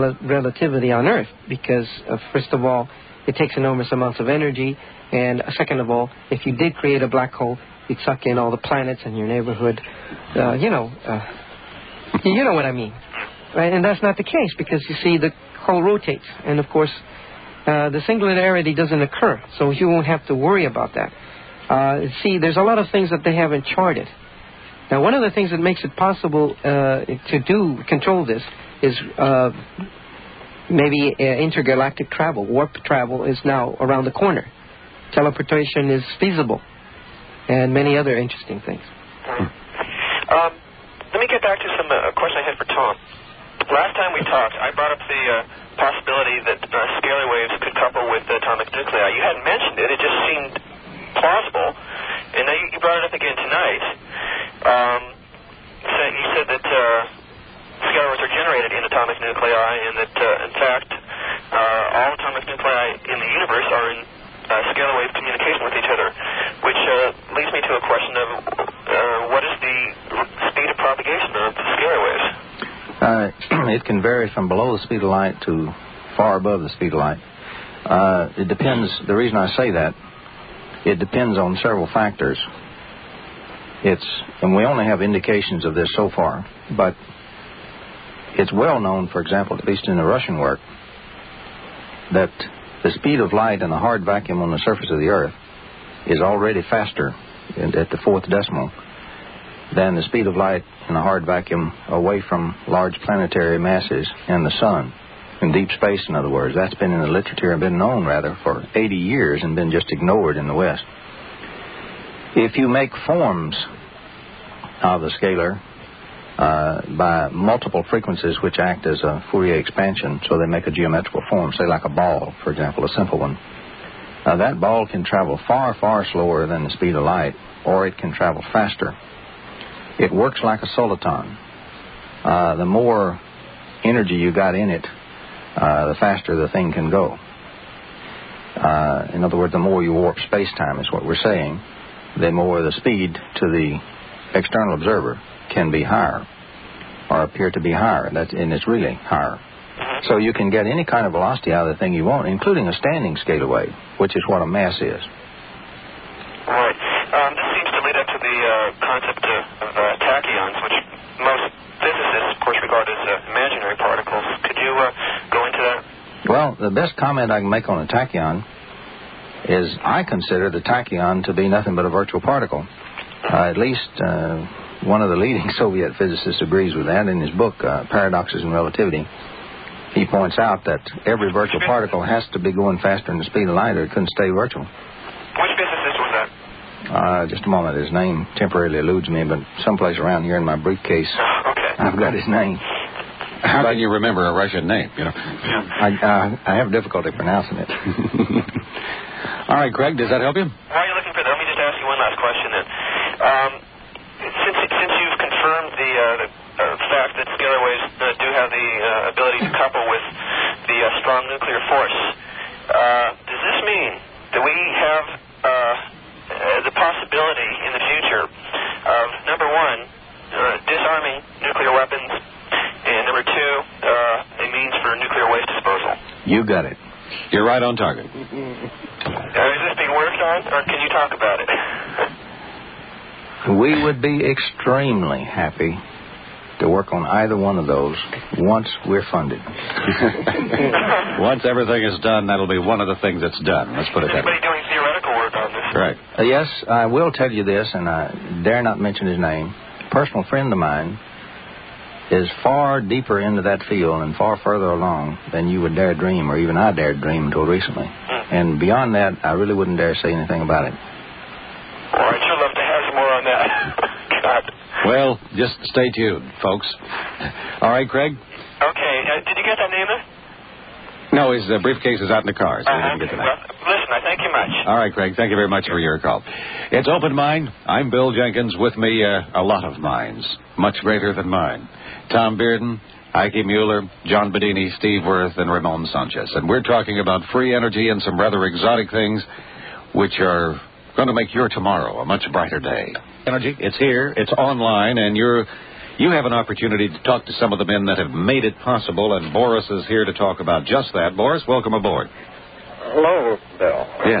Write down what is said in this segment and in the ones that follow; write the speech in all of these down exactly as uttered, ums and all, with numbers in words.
rel- relativity on Earth because, uh, first of all, it takes enormous amounts of energy, and uh, second of all, if you did create a black hole, you'd suck in all the planets in your neighborhood. Uh, you know, uh, you know what I mean, right? And that's not the case because you see the hole rotates, and of course, uh, the singularity doesn't occur, so you won't have to worry about that. Uh, see, there's a lot of things that they haven't charted. Now, one of the things that makes it possible uh, to do control this is uh, maybe uh, intergalactic travel. Warp travel is now around the corner. Teleportation is feasible, and many other interesting things. Um, let me get back to some uh, question I had for Tom. Last time we talked, I brought up the uh, possibility that uh, scalar waves could couple with atomic nuclei. You hadn't mentioned it; it just seemed plausible, and now you, you brought it up again tonight. Um, so you said that uh, scalar waves are generated in atomic nuclei, and that, uh, in fact, uh, all atomic nuclei in the universe are in uh, scalar wave communication with each other, which uh, leads me to a question of uh, what is the speed of propagation of scalar waves? Uh, it can vary from below the speed of light to far above the speed of light. Uh, it depends. The reason I say that, it depends on several factors. It's, and we only have indications of this so far, but it's well known, for example, at least in the Russian work, that the speed of light in a hard vacuum on the surface of the Earth is already faster in, at the fourth decimal than the speed of light in a hard vacuum away from large planetary masses and the sun, in deep space, in other words. That's been in the literature and been known, rather, for eighty years and been just ignored in the West. If you make forms of the scalar uh, by multiple frequencies which act as a Fourier expansion, so they make a geometrical form, say like a ball, for example, a simple one, uh, that ball can travel far, far slower than the speed of light, or it can travel faster. It works like a soliton. Uh, the more energy you got in it, uh, the faster the thing can go. Uh, in other words, the more you warp space-time is what we're saying, the more the speed to the external observer can be higher, or appear to be higher, That's, and it's really higher. So you can get any kind of velocity out of the thing you want, including a standing scalar wave, which is what a mass is. Right. Um, this seems to lead up to the uh, concept of, of uh, tachyons, which most physicists, of course, regard as uh, imaginary particles. Could you uh, go into that? Well, the best comment I can make on a tachyon is I consider the tachyon to be nothing but a virtual particle. Uh, at least uh, one of the leading Soviet physicists agrees with that in his book, uh, Paradoxes in Relativity. He points out that every virtual particle has to be going faster than the speed of light or it couldn't stay virtual. Which physicist was that? Uh, just a moment. His name temporarily eludes me, but someplace around here in my briefcase, okay. I've got his name. How can you remember a Russian name? You know, I, uh, I have difficulty pronouncing it. All right, Craig, does that help you? While you're looking for that, let me just ask you one last question then. Um, since since you've confirmed the, uh, the uh, fact that scalar waves uh, do have the uh, ability to couple with the uh, strong nuclear force, uh, does this mean that we have uh, uh, the possibility in the future of, number one, uh, disarming nuclear weapons, and number two, uh, a means for nuclear waste disposal? You got it. You're right on target. Uh, is this being worked on, or can you talk about it? We would be extremely happy to work on either one of those once we're funded. Once everything is done, that'll be one of the things that's done. Let's put it that way. Anybody doing theoretical work on this? Right. Uh, yes, I will tell you this, and I dare not mention his name. A personal friend of mine is far deeper into that field and far further along than you would dare dream, or even I dared dream until recently. Mm. And beyond that, I really wouldn't dare say anything about it. Well, I'd sure love to have some more on that. God. Well, just stay tuned, folks. All right, Craig? Okay. Uh, did you get that name? No, his uh, briefcase is out in the car, so Uh, we didn't get to that. well, listen, I thank you much. All right, Craig, thank you very much for your call. It's Open Mind. I'm Bill Jenkins. With me, uh, a lot of minds, much greater than mine. Tom Bearden, Ike Mueller, John Bedini, Steve Worth, and Ramon Sanchez. And we're talking about free energy and some rather exotic things which are going to make your tomorrow a much brighter day. Energy, it's here, it's online, and you're You have an opportunity to talk to some of the men that have made it possible, and Boris is here to talk about just that. Boris, welcome aboard. Hello, Bill. Yes.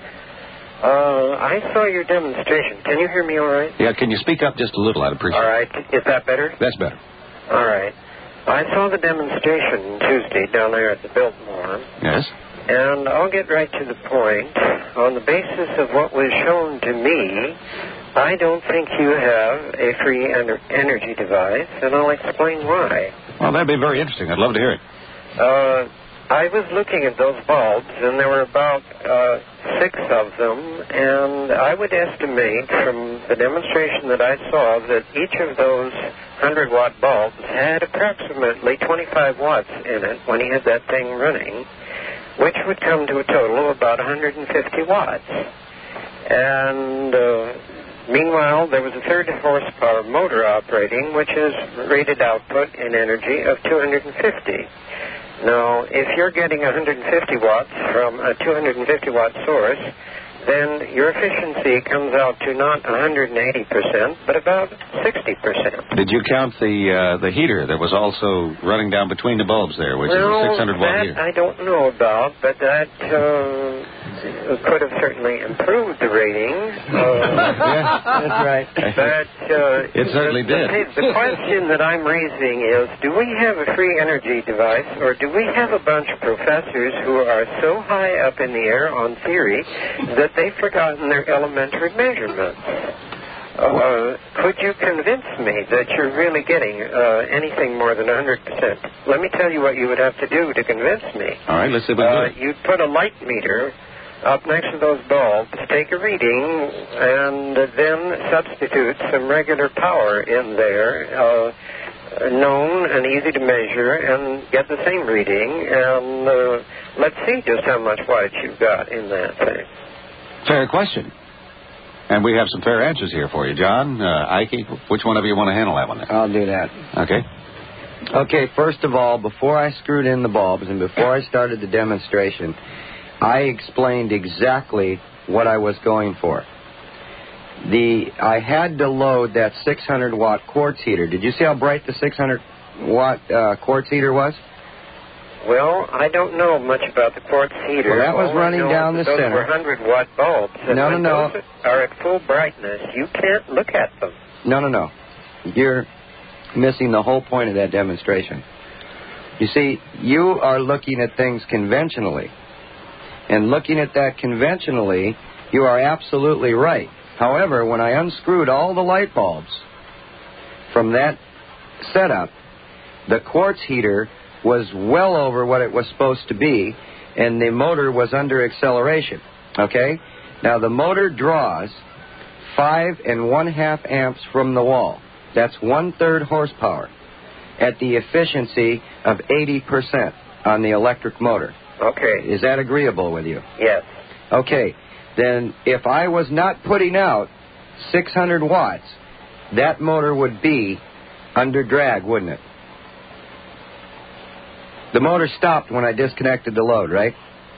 Uh, I saw your demonstration. Can you hear me all right? Yeah, can you speak up just a little? I'd appreciate it. All right. Is that better? That's better. All right. I saw the demonstration Tuesday down there at the Biltmore. Yes. And I'll get right to the point. On the basis of what was shown to me, I don't think you have a free ener- energy device, and I'll explain why. Well, that'd be very interesting. I'd love to hear it. Uh, I was looking at those bulbs, and there were about uh, six of them, and I would estimate from the demonstration that I saw that each of those one hundred watt bulbs had approximately twenty-five watts in it when he had that thing running, which would come to a total of about one hundred fifty watts. And uh, meanwhile, there was a third horsepower motor operating, which is rated output in energy of two hundred fifty. Now, if you're getting one hundred fifty watts from a two hundred fifty watt source, then your efficiency comes out to not one hundred eighty percent, but about sixty percent. Did you count the uh, the heater that was also running down between the bulbs there, which well, is a six hundred watt that heater? I don't know about, but that uh, could have certainly improved the rating. Uh, yeah, that's right. But uh, it certainly the, did. The, the question that I'm raising is, do we have a free energy device, or do we have a bunch of professors who are so high up in the air on theory that they've forgotten their elementary measurements? Uh, could you convince me that you're really getting uh, anything more than one hundred percent? Let me tell you what you would have to do to convince me. All right, let's see if we can uh, do it. You'd put a light meter up next to those bulbs, take a reading, and then substitute some regular power in there, uh, known and easy to measure, and get the same reading, and uh, let's see just how much wattage you've got in that thing. Fair question. And we have some fair answers here for you. John, uh, Ike, which one of you want to handle that one there? I'll do that. Okay. Okay, first of all, before I screwed in the bulbs and before I started the demonstration, I explained exactly what I was going for. The I had to load that six hundred watt quartz heater. Did you see how bright the six hundred watt uh, quartz heater was? Well, I don't know much about the quartz heater. Well, that was All running I know down is the that those center. were one hundred watt bulbs. And No, no, when no. those are at full brightness, you can't look at them. No, no, no. You're missing the whole point of that demonstration. You see, you are looking at things conventionally. And looking at that conventionally, you are absolutely right. However, when I unscrewed all the light bulbs from that setup, the quartz heater was well over what it was supposed to be, and the motor was under acceleration. Okay? Now, the motor draws five and one-half amps from the wall. That's one-third horsepower at the efficiency of eighty percent on the electric motor. Okay. Is that agreeable with you? Yes. Okay. Then if I was not putting out six hundred watts, that motor would be under drag, wouldn't it? The motor stopped when I disconnected the load, right?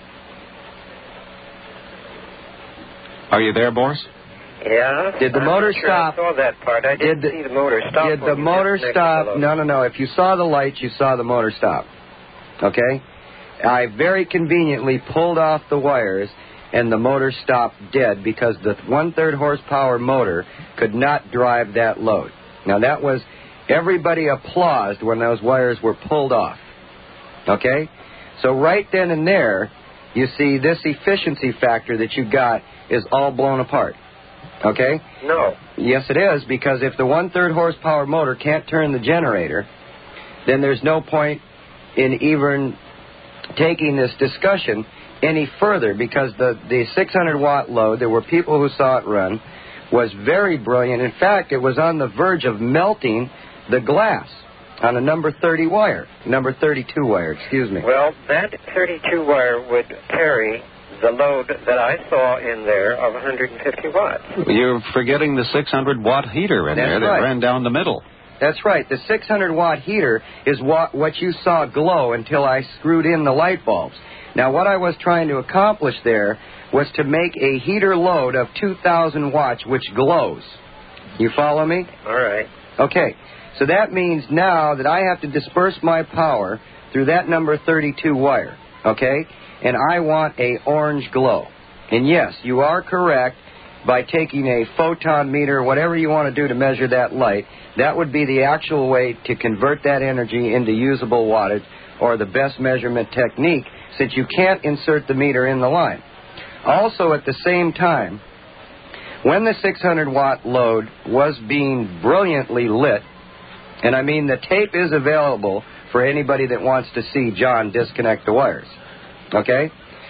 Are you there, Boris? Yeah. Did the I'm motor not sure stop? I saw that part. I didn't Did the- see the motor stop. Did when the you motor disconnected stop? the load. No, no, no. If you saw the lights, you saw the motor stop. Okay? I very conveniently pulled off the wires, and the motor stopped dead because the one-third horsepower motor could not drive that load. Now, that was, everybody applauded when those wires were pulled off. Okay? So right then and there, you see this efficiency factor that you got is all blown apart. Okay? No. Yes, it is, because if the one-third horsepower motor can't turn the generator, then there's no point in even taking this discussion any further, because the, the six hundred watt load, there were people who saw it run, was very brilliant. In fact, it was on the verge of melting the glass on a number thirty wire, number thirty-two wire, excuse me. Well, that thirty-two wire would carry the load that I saw in there of one hundred fifty watts. You're forgetting the six hundred watt heater in That's there that right. ran down the middle. That's right. The six hundred watt heater is what, what you saw glow until I screwed in the light bulbs. Now, what I was trying to accomplish there was to make a heater load of two thousand watts, which glows. You follow me? All right. Okay, so that means now that I have to disperse my power through that number thirty-two wire, okay? And I want a orange glow. And yes, you are correct. By taking a photon meter, whatever you want to do to measure that light, that would be the actual way to convert that energy into usable wattage, or the best measurement technique, since you can't insert the meter in the line. Also, at the same time, when the six hundred watt load was being brilliantly lit, and I mean the tape is available for anybody that wants to see John disconnect the wires, okay?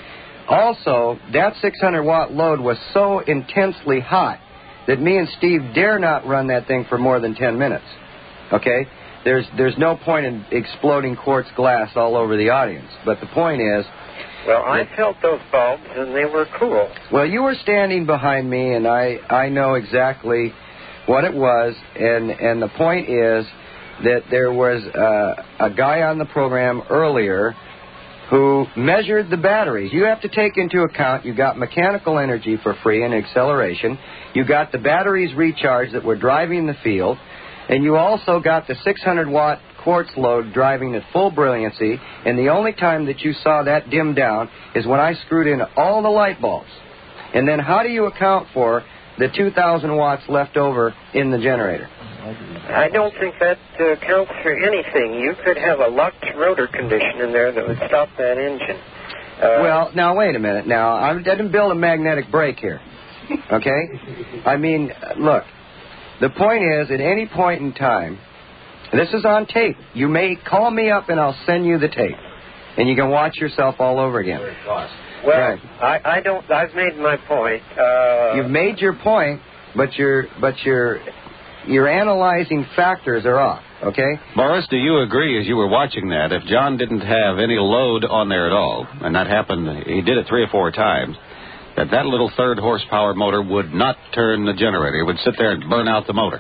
Also, that six hundred watt load was so intensely hot that me and Steve dare not run that thing for more than ten minutes, okay? There's, there's no point in exploding quartz glass all over the audience, but the point is... Well, I felt those bulbs, and they were cool. Well, you were standing behind me, and I, I know exactly what it was, and, and the point is that there was uh, a guy on the program earlier who measured the batteries. You have to take into account you got mechanical energy for free and acceleration. You got the batteries recharged that were driving the field. And you also got the six hundred watt quartz load driving at full brilliancy. And the only time that you saw that dim down is when I screwed in all the light bulbs. And then how do you account for the two thousand watts left over in the generator? I don't think that uh, counts for anything. You could have a locked rotor condition in there that would stop that engine. Uh, well, now, wait a minute. Now, I didn't build a magnetic brake here, okay? I mean, look, the point is, at any point in time, this is on tape. You may call me up and I'll send you the tape, and you can watch yourself all over again. Well, right. I, I don't. I've made my point. Uh, You've made your point, but your but your your analyzing factors are off. Okay. Boris, do you agree, as you were watching that, if John didn't have any load on there at all, and that happened, he did it three or four times, that that little third horsepower motor would not turn the generator? It would sit there and burn out the motor.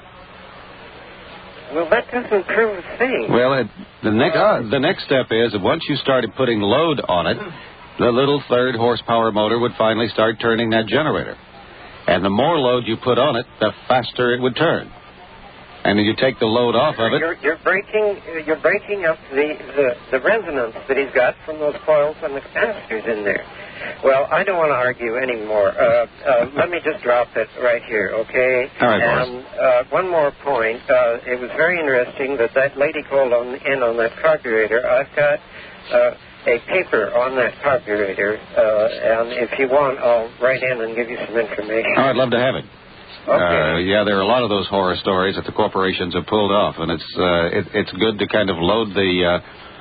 Well, that doesn't prove a thing. Well, it, the next uh, the next step is that once you started putting load on it, the little third horsepower motor would finally start turning that generator. And the more load you put on it, the faster it would turn. And then you take the load off of it. You're, you're breaking you're breaking up the, the, the resonance that he's got from those coils and the capacitors in there. Well, I don't want to argue anymore. Uh, uh, let me just drop it right here, okay? All right, Boris. And uh, one more point. Uh, it was very interesting that that lady called on, in on that carburetor. I've got uh, a paper on that carburetor, uh, and if you want, I'll write in and give you some information. Oh, I'd love to have it. Okay. Uh, yeah, there are a lot of those horror stories that the corporations have pulled off, and it's uh, it, it's good to kind of load the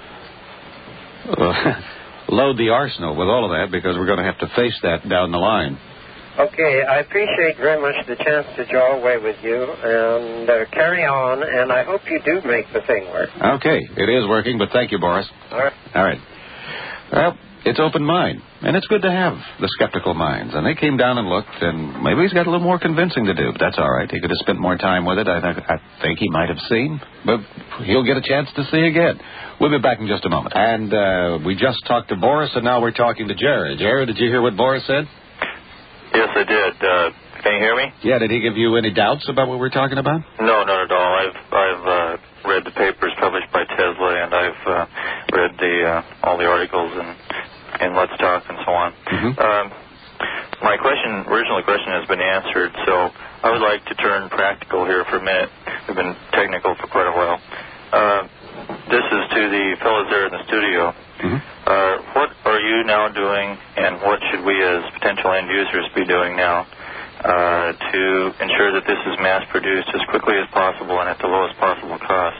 uh, load the arsenal with all of that, because we're going to have to face that down the line. Okay, I appreciate very much the chance to draw away with you, and uh, carry on, and I hope you do make the thing work. Okay, it is working, but thank you, Boris. All right. All right. Well, it's open mind, and it's good to have the skeptical minds. And they came down and looked, and maybe he's got a little more convincing to do, but that's all right. He could have spent more time with it. I, th- I think he might have seen, but he'll get a chance to see again. We'll be back in just a moment. And uh, we just talked to Boris, and now we're talking to Jerry. Jerry, did you hear what Boris said? Yes, I did. Uh, can you hear me? Yeah, did he give you any doubts about what we're talking about? No, not at all. I've I've uh, read the papers published by Tesla, and I've uh, read the uh, all the articles and in Let's Talk and so on. Mm-hmm. Um, my question, original question, has been answered, so I would like to turn practical here for a minute. We've been technical for quite a while. Uh, this is to the fellows there in the studio. Mm-hmm. Uh, what are you now doing, and what should we as potential end users be doing now uh, to ensure that this is mass-produced as quickly as possible and at the lowest possible cost?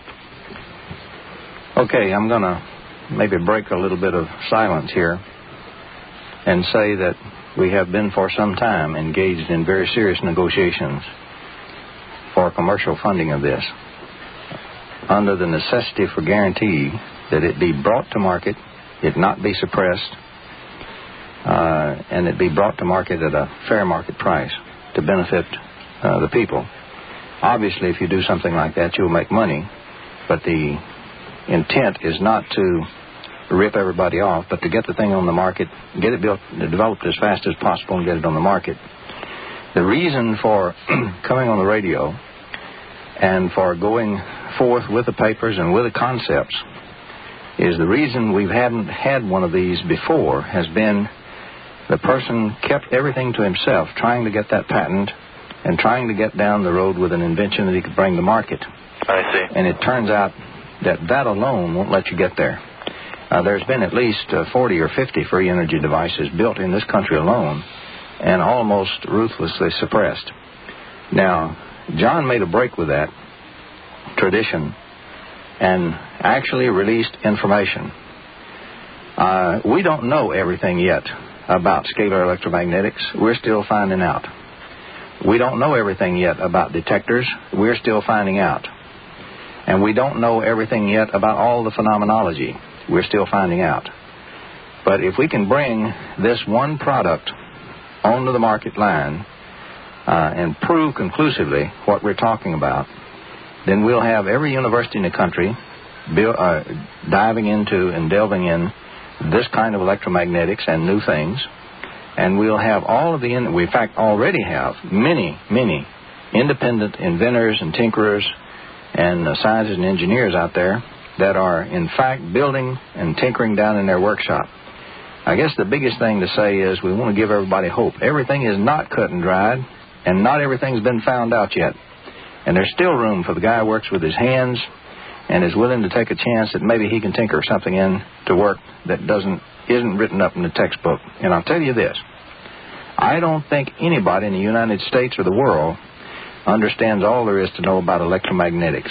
Okay, I'm going to maybe break a little bit of silence here and say that we have been for some time engaged in very serious negotiations for commercial funding of this, under the necessity for guarantee that it be brought to market, it not be suppressed, uh, and it be brought to market at a fair market price to benefit uh, the people. Obviously, if you do something like that, you'll make money, but the intent is not to rip everybody off, but to get the thing on the market, get it built, developed as fast as possible, and get it on the market. The reason for coming on the radio and for going forth with the papers and with the concepts is the reason we hadn't had one of these before has been the person kept everything to himself, trying to get that patent and trying to get down the road with an invention that he could bring to market. I see. And it turns out that that alone won't let you get there. Uh, there's been at least uh, forty or fifty free energy devices built in this country alone and almost ruthlessly suppressed. Now, John made a break with that tradition and actually released information. Uh, we don't know everything yet about scalar electromagnetics. We're still finding out. We don't know everything yet about detectors. We're still finding out. And we don't know everything yet about all the phenomenology. We're still finding out. But if we can bring this one product onto the market line uh, and prove conclusively what we're talking about, then we'll have every university in the country build, uh, diving into and delving in this kind of electromagnetics and new things. And we'll have all of the, in, we in fact already have many, many independent inventors and tinkerers and uh, scientists and engineers out there that are, in fact, building and tinkering down in their workshop. I guess the biggest thing to say is we want to give everybody hope. Everything is not cut and dried, and not everything's been found out yet. And there's still room for the guy who works with his hands and is willing to take a chance that maybe he can tinker something in to work that doesn't isn't written up in the textbook. And I'll tell you this, I don't think anybody in the United States or the world understands all there is to know about electromagnetics.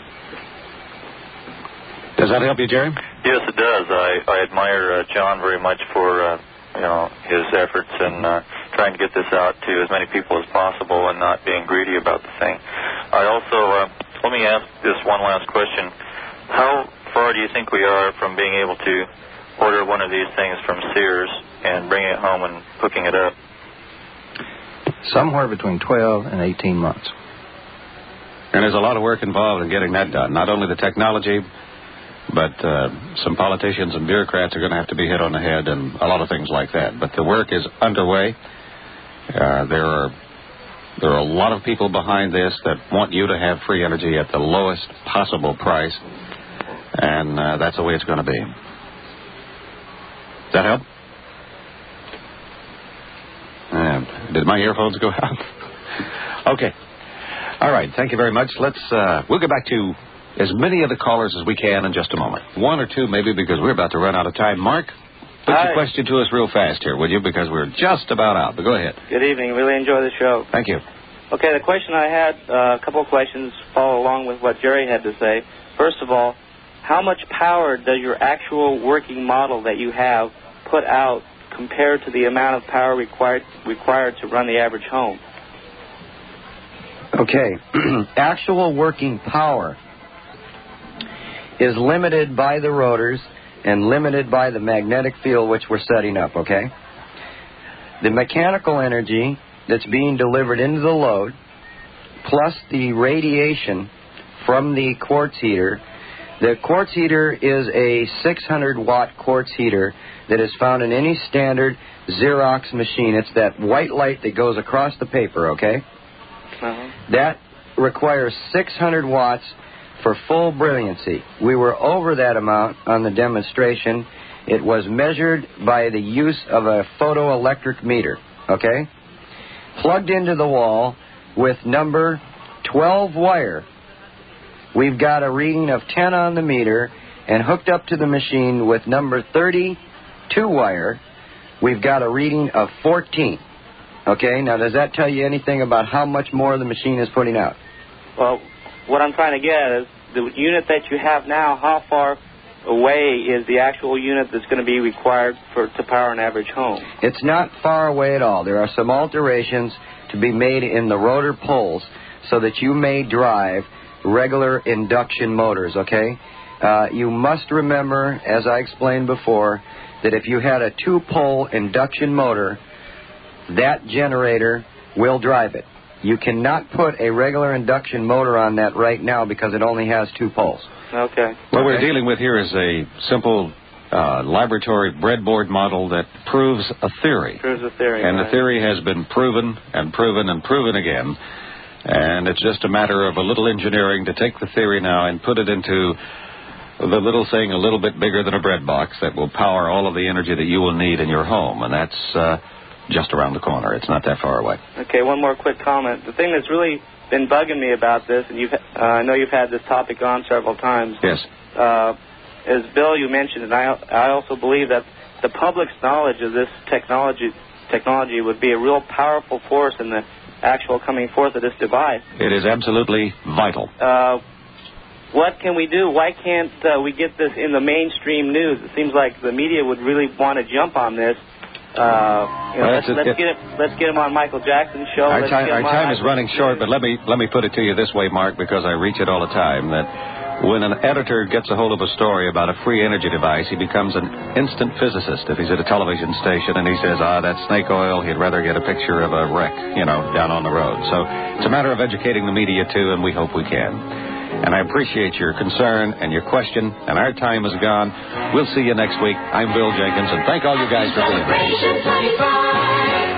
Does that help you, Jerry? Yes, it does. I, I admire uh, John very much for uh, you know his efforts in uh, trying to get this out to as many people as possible and not being greedy about the thing. I also, uh, let me ask this one last question. How far do you think we are from being able to order one of these things from Sears and bringing it home and hooking it up? Somewhere between twelve and eighteen months. And there's a lot of work involved in getting that done. Not only the technology, but uh, some politicians and bureaucrats are going to have to be hit on the head and a lot of things like that. But the work is underway. Uh, there are there are a lot of people behind this that want you to have free energy at the lowest possible price, and uh, that's the way it's going to be. Does that help? Uh, did my earphones go out? Okay. All right. Thank you very much. Let's. Uh, we'll get back to as many of the callers as we can in just a moment. One or two, maybe, because we're about to run out of time. Mark, put Hi. your question to us real fast here, will you? Because we're just about out. But go ahead. Good evening. Really enjoy the show. Thank you. Okay, the question I had, uh, a couple of questions follow along with what Jerry had to say. First of all, how much power does your actual working model that you have put out compared to the amount of power required required to run the average home? Okay. Actual working power is limited by the rotors and limited by the magnetic field which we're setting up, okay? The mechanical energy that's being delivered into the load plus the radiation from the quartz heater. The quartz heater is a six hundred watt quartz heater that is found in any standard Xerox machine. It's that white light that goes across the paper, okay? Uh-huh. That requires six hundred watts for full brilliancy. We were over that amount on the demonstration. It was measured by the use of a photoelectric meter, okay? Plugged into the wall with number twelve wire. We've got a reading of ten on the meter, and hooked up to the machine with number thirty-two wire, we've got a reading of fourteen. Okay, now does that tell you anything about how much more the machine is putting out? Well, what I'm trying to get at is the unit that you have now, how far away is the actual unit that's going to be required for to power an average home? It's not far away at all. There are some alterations to be made in the rotor poles so that you may drive regular induction motors, okay? Uh, you must remember, as I explained before, that if you had a two-pole induction motor, that generator will drive it. You cannot put a regular induction motor on that right now because it only has two poles. Okay. What Okay. we're dealing with here is a simple uh, laboratory breadboard model that proves a theory. Proves a theory. And right. the theory has been proven and proven and proven again And it's just a matter of a little engineering to take the theory now and put it into the little thing a little bit bigger than a bread box that will power all of the energy that you will need in your home. And that's uh, just around the corner. It's not that far away. Okay, one more quick comment. The thing that's really been bugging me about this, and you've, uh, I know you've had this topic on several times. Yes. Uh, as Bill, you mentioned, and I, I also believe that the public's knowledge of this technology technology would be a real powerful force in the actual coming forth of this device. It is absolutely vital. Uh, what can we do? Why can't uh, we get this in the mainstream news? It seems like the media would really want to jump on this. Uh, you know, well, let's, let's, it, get it, let's get him on Michael Jackson's show. Our let's time, get him our on time is running short, but let me let me put it to you this way, Mark, because I reach it all the time, that when an editor gets a hold of a story about a free energy device, he becomes an instant physicist. If he's at a television station and he says, ah, that's snake oil, he'd rather get a picture of a wreck, you know, down on the road. So it's a matter of educating the media, too, and we hope we can. And I appreciate your concern and your question, and our time is gone. We'll see you next week. I'm Bill Jenkins, and thank all you guys for being here.